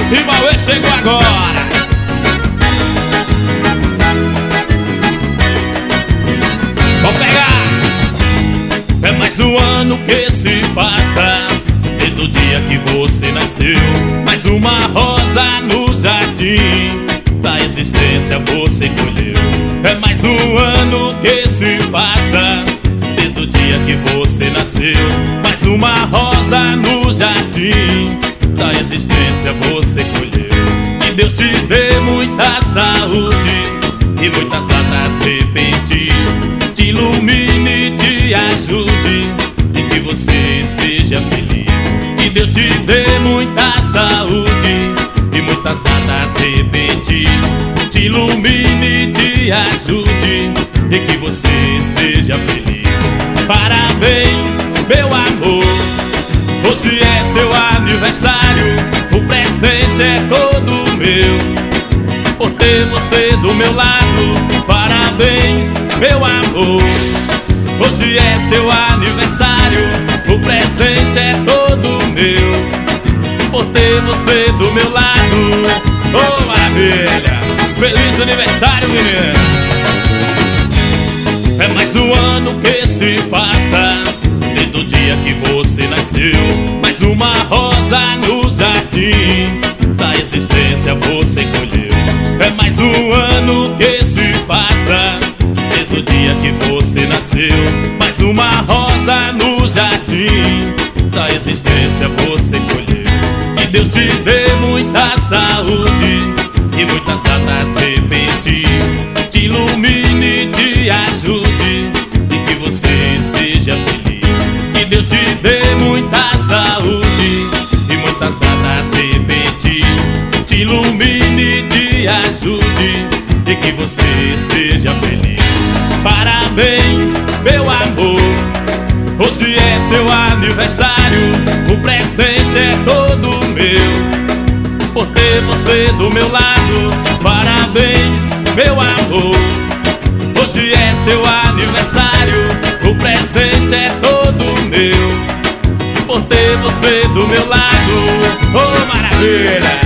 Simauê chegou agora. Vamos pegar. É mais um ano que se passa desde o dia que você nasceu. Mais uma rosa no jardim da existência você colheu. É mais um ano que se passa desde o dia que você nasceu. Mais uma rosa no jardim da existência você colheu. Que Deus te dê muita saúde e muitas datas repetir, te ilumine, te ajude e que você seja feliz. Que Deus te dê muita saúde e muitas datas repetir, te ilumine, te ajude e que você seja feliz. Parabéns, meu amor, hoje é seu aniversário. O presente é todo meu por ter você do meu lado. Parabéns, meu amor, hoje é seu aniversário. O presente é todo meu por ter você do meu lado. Oh, maravilha! Feliz aniversário, menina! É mais um ano que se passa desde o dia que você nasceu. Mais uma rosa no jardim da existência você colheu. É mais um ano que se passa desde o dia que você nasceu. Mais uma rosa no jardim da existência você colheu. Que Deus te dê muita saúde e muitas datas repetir, te ilumine, te ajude e que você seja feliz. Que Deus te dê muita saúde e muitas datas repetir, te ilumine, te ajude e que você seja feliz. Parabéns, meu amor, hoje é seu aniversário. O presente é todo meu por ter você do meu lado. Parabéns, meu amor, hoje é seu aniversário. O presente é todo meu por ter você do meu lado. Oh, maravilha!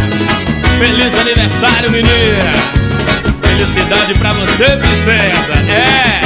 Feliz aniversário, menina! Felicidade pra você, princesa! É!